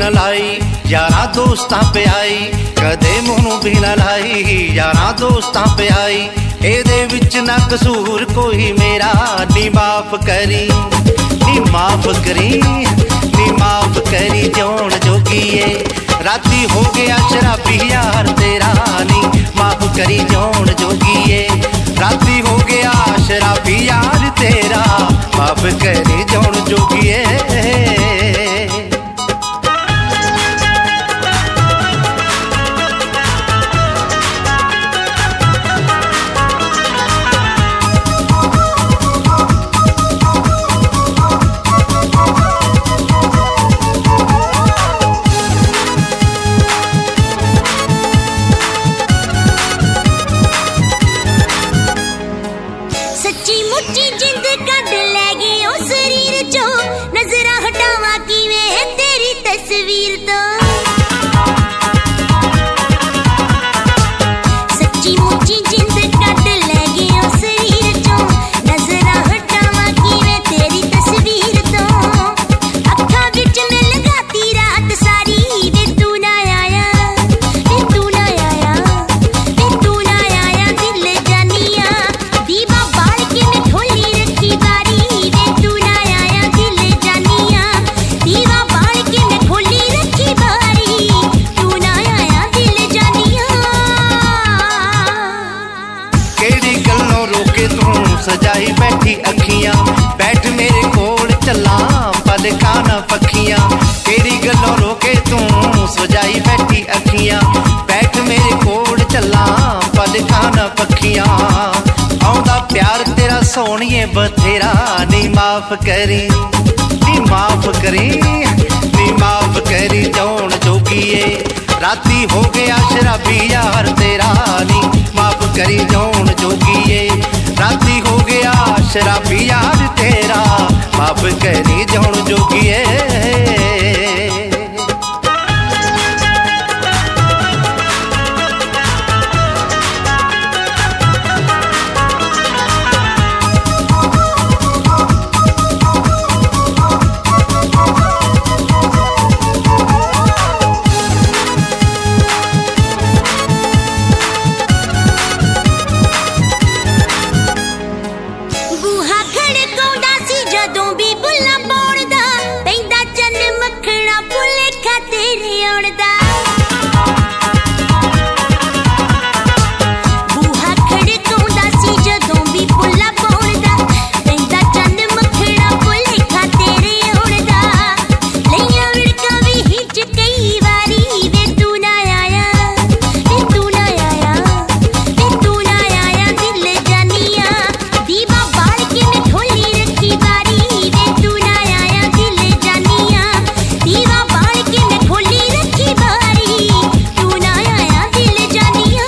न लाई यारां दोस्तां पे आई, कदे मुँह भी न लाई यारां दोस्तां पे आई। एदे विच ना कसूर कोई मेरा, नी माफ करी नी माफ करी नी माफ करी जोन जोगिए। राती हो गया शराबी यार तेरा, नी माफ करी जोन जोगिए। राती हो गया शराबी यार तेरा, माफ करी जोन जोगिए। सच्ची मुच्ची जिंद कढ लै गए ओ शरीर चो, नजरा हटावा किवें तेरी तस्वीर तो। सच्ची मुच्ची जिंद कढ लै गए ओ शरीर चो, नजरा हटावा किवें तेरी तस्वीर तो। अखां विच मैं लगाती रात सारी, वे तू ना आया वे तू ना आया वे तू ना आया। दिल जानिया दीवा बाल के मैं खोली रखी बारी, वे तू ना आया दिल जानिया दीवा बाल के मैं खोली रखी बारी, तू ना आया दिल जानिया। केड़ी गल्लों रोके तू सजाई बैठी अखियां, बैठ मेरे कोल चला पलकां ना पखियां। केड़ी गल्लों रोके तू सजाई बैठी अखियां, बैठ मेरे कोल चला पलकां ना पखियां। आउंदा प्यार तेरा सोहणिए बथेरा, नी माफ करी नी माफ करी नी माफ करी जोन जोगिए। राती हो गया शराबी यार तेरा, नी माफ करी जोन जोगिए। राती हो गया शराबी यार तेरा, माफ करी जोन जोगिए। बूहा खड़काउंदा सी जदों भी बुल्ला पौड़दा, पैंदा चन्न मक्खणा भुलेखा तेरे आउण दा। बूहा खड़काउंदा सी जदों भी बुल्ला पौड़दा, पैंदा चन्न मक्खणा भुलेखा तेरे आउण दा। लईयां विड़कां भी हिच कई वारी, वे तू ना आया वे तू ना आया वे तू ना आया। दिल जानिया दीवा बाल के मैं खोली रखी बारी, वे तू ना आया दिल जानिया दीवा बाल के मैं खोली रखी बारी, तू ना आया दिल जानिया।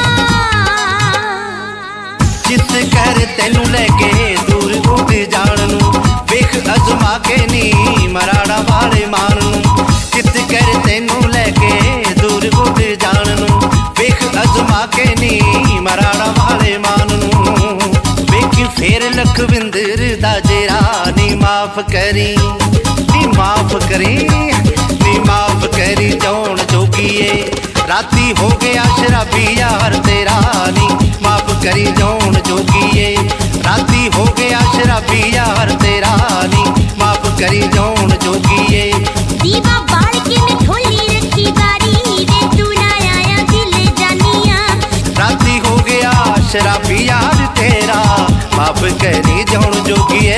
चित कर तेनू लेके दूर उड़ जाण नू, वेख अजमा के नी मराड़ा वाले मान नू। चित कर तेनू लेके दूर उड़ जाण नू, वेख अजमा के नी मराड़ा वाले मान नू। वेखी फेर लखविंदर दा जेरा, नी माफ करी नी माफ करी नी माफ करी जोन जोगिए। राती हो गया शराबी यार तेरा, नी माफ करी जोन जोगिए। राती हो गया शराबी यार तेरा, नी माफ करी जोन जोगिए। दीवा बाल के मैं खोली रखी बारी, वे तू ना आया दिल जानिया। राती हो गया शराबी यार तेरा, माफ करी जोन जोगिए।